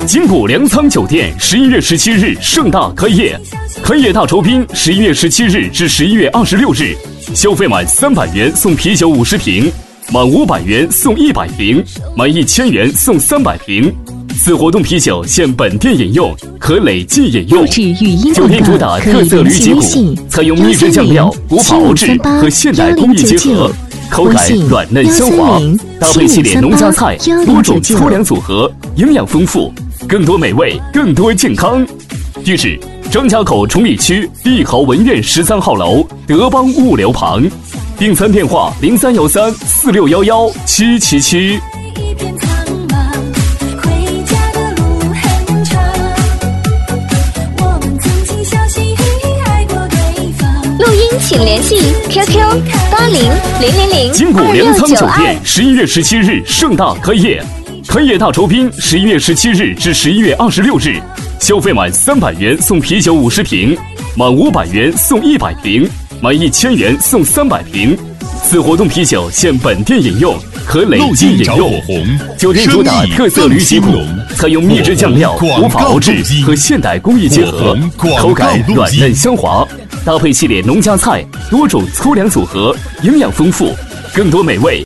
金谷粮仓酒店11月17日盛大开业，开业大酬宾11月17日至11月26日，消费满300元送啤酒50瓶，满500元送100瓶，满1000元送300瓶。此活动啤酒限本店饮用，可累计饮用。酒店主打特色驴脊骨，采用秘制酱料、古法熬制和现代工艺结合，口感软嫩香滑，搭配系列农家菜，多种粗粮组合，营养丰富，更多美味，更多健康。地址：张家口崇礼区帝豪文苑13号楼德邦物流旁，订餐电话031346117777。 请联系 QQ800000。 金谷粮仓酒店11月17日盛大开业，开业大酬宾11月17日至11月26日，消费满300元送啤酒50瓶，满500元送100瓶，满1000元送300瓶。此活动啤酒限本店饮用，可累计饮用。酒店主打特色驴脊骨，采用秘制酱料、古法熬制和现代工艺结合，口感软嫩香滑，搭配系列农家菜，多种粗粮组合，营养丰富，更多美味。